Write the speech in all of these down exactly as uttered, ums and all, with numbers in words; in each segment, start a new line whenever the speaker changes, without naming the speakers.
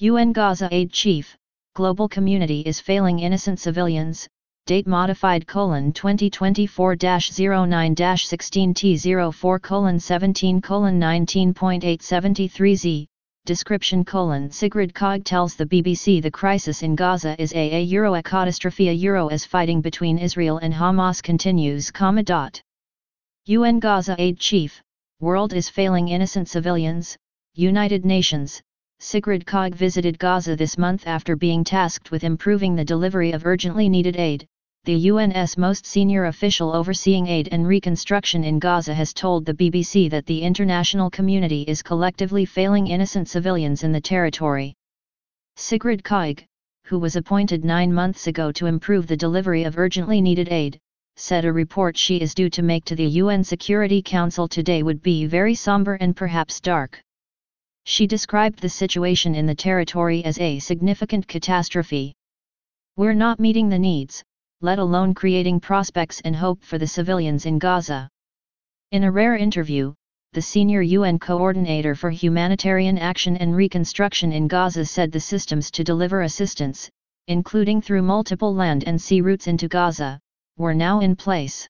U N Gaza aid chief, global community is failing innocent civilians, date modified colon twenty twenty-four dash oh nine dash sixteen T oh four colon seventeen colon nineteen point eight seventy-three Z, description colon Sigrid Kaag tells the B B C the crisis in Gaza is a, a euro a catastrophe a euro as fighting between Israel and Hamas continues, comma dot. U N Gaza aid chief, world is failing innocent civilians, United Nations. Sigrid Kaag visited Gaza this month after being tasked with improving the delivery of urgently needed aid. The U N's most senior official overseeing aid and reconstruction in Gaza has told the B B C that the international community is collectively failing innocent civilians in the territory. Sigrid Kaag, who was appointed nine months ago to improve the delivery of urgently needed aid, said a report she is due to make to the U N Security Council today would be very somber and perhaps dark. She described the situation in the territory as a significant catastrophe. We're not meeting the needs, let alone creating prospects and hope for the civilians in Gaza. In a rare interview, the senior U N coordinator for humanitarian action and reconstruction in Gaza said the systems to deliver assistance, including through multiple land and sea routes into Gaza, were now in place.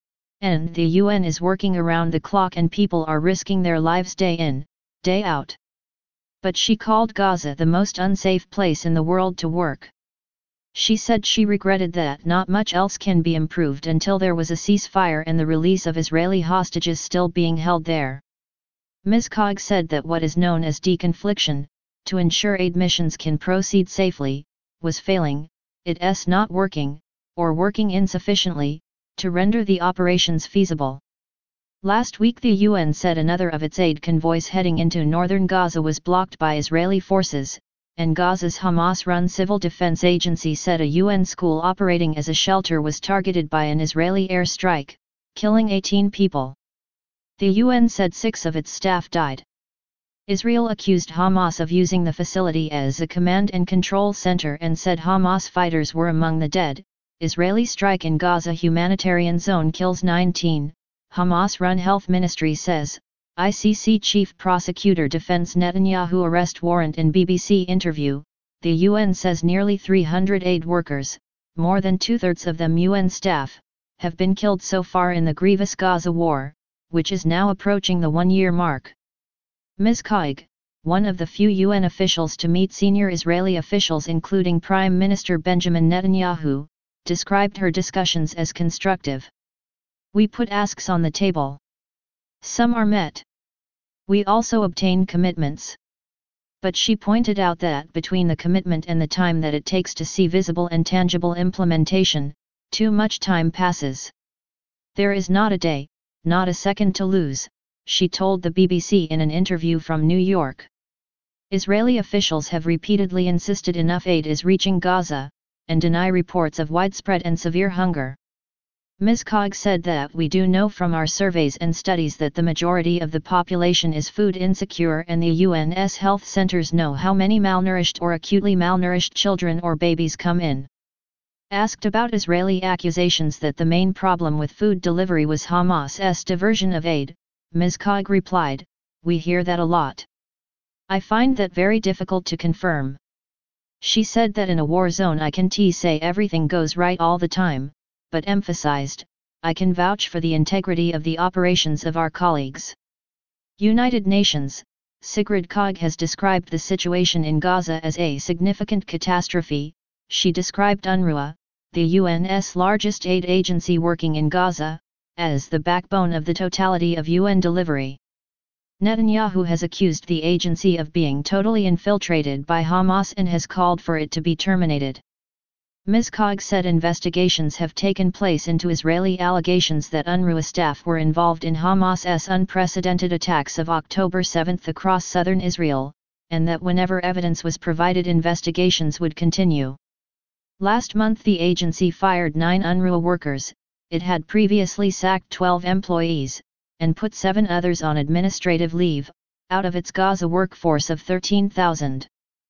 And the U N is working around the clock and people are risking their lives day in, day out. But she called Gaza the most unsafe place in the world to work. She said she regretted that not much else can be improved until there was a ceasefire and the release of Israeli hostages still being held there. Miz Kaag said that what is known as deconfliction, to ensure aid missions can proceed safely, was failing, it's not working, or working insufficiently, to render the operations feasible. Last week the U N said another of its aid convoys heading into northern Gaza was blocked by Israeli forces, and Gaza's Hamas-run civil defense agency said a U N school operating as a shelter was targeted by an Israeli airstrike, killing eighteen people. The U N said six of its staff died. Israel accused Hamas of using the facility as a command and control center and said Hamas fighters were among the dead. Israeli strike in Gaza humanitarian zone kills nineteen. Hamas-run health ministry says, I C C chief prosecutor defends Netanyahu arrest warrant in B B C interview. The U N says nearly three hundred aid workers, more than two-thirds of them U N staff, have been killed so far in the grievous Gaza war, which is now approaching the one-year mark. Miz Kaag, one of the few U N officials to meet senior Israeli officials including Prime Minister Benjamin Netanyahu, described her discussions as constructive. We put asks on the table. Some are met. We also obtain commitments. But she pointed out that between the commitment and the time that it takes to see visible and tangible implementation, too much time passes. There is not a day, not a second to lose, she told the B B C in an interview from New York. Israeli officials have repeatedly insisted enough aid is reaching Gaza, and deny reports of widespread and severe hunger. Miz Kaag said that we do know from our surveys and studies that the majority of the population is food insecure and the U N's health centers know how many malnourished or acutely malnourished children or babies come in. Asked about Israeli accusations that the main problem with food delivery was Hamas's diversion of aid, Miz Kaag replied, we hear that a lot. I find that very difficult to confirm. She said that in a war zone I can't say everything goes right all the time, but emphasized, I can vouch for the integrity of the operations of our colleagues. United Nations, Sigrid Kaag has described the situation in Gaza as a significant catastrophe. She described UNRWA, the U N's largest aid agency working in Gaza, as the backbone of the totality of U N delivery. Netanyahu has accused the agency of being totally infiltrated by Hamas and has called for it to be terminated. Miz Kaag said investigations have taken place into Israeli allegations that UNRWA staff were involved in Hamas's unprecedented attacks of October seventh across southern Israel, and that whenever evidence was provided investigations would continue. Last month the agency fired nine UNRWA workers, it had previously sacked twelve employees, and put seven others on administrative leave, out of its Gaza workforce of thirteen thousand.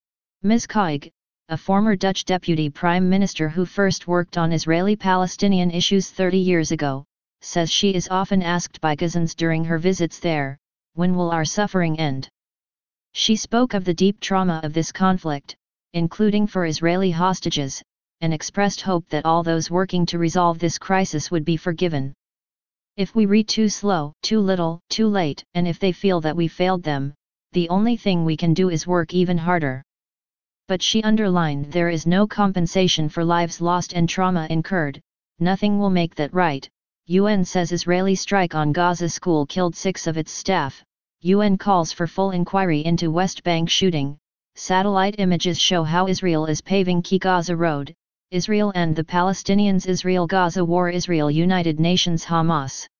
Miz Kaag, a former Dutch deputy prime minister who first worked on Israeli-Palestinian issues thirty years ago, says she is often asked by Gazans during her visits there, when will our suffering end? She spoke of the deep trauma of this conflict, including for Israeli hostages, and expressed hope that all those working to resolve this crisis would be forgiven. If we read too slow, too little, too late, and if they feel that we failed them, the only thing we can do is work even harder. But she underlined there is no compensation for lives lost and trauma incurred, nothing will make that right. U N says Israeli strike on Gaza school killed six of its staff. U N calls for full inquiry into West Bank shooting. Satellite images show how Israel is paving key Gaza road. Israel and the Palestinians. Israel-Gaza war. Israel United Nations Hamas